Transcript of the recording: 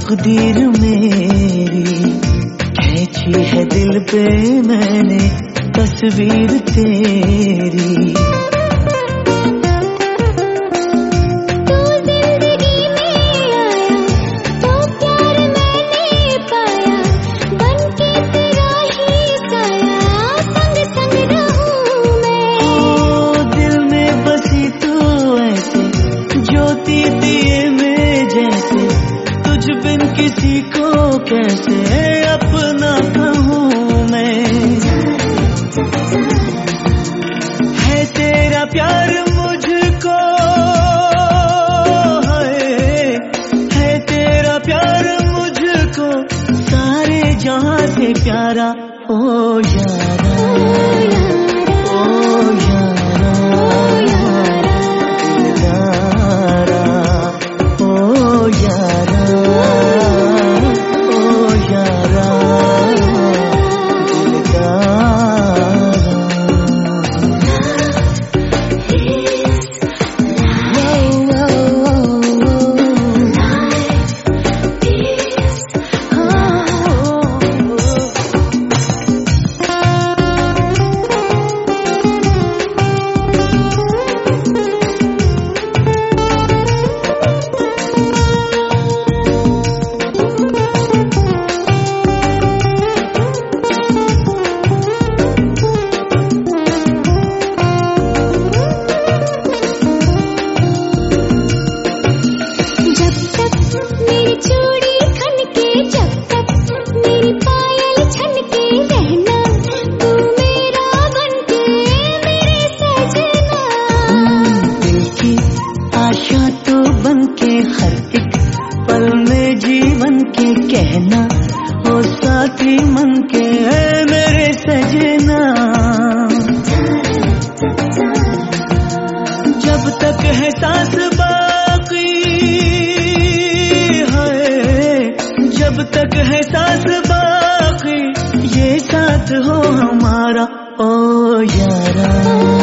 तकदीर मेरी खींची है दिल पे मैंने तस्वीर तेरी। किसी को कैसे अपना कहूँ मैं, है तेरा प्यार मुझको, है तेरा प्यार मुझको सारे जहां से प्यारा। ओ यारा ओ यारा दिलदारा, ओ यारा जीवन के कहना ओ साथी मन के है मेरे सजना। जब तक है सांस बाकी है, जब तक है सांस बाकी ये साथ हो हमारा। ओ यारा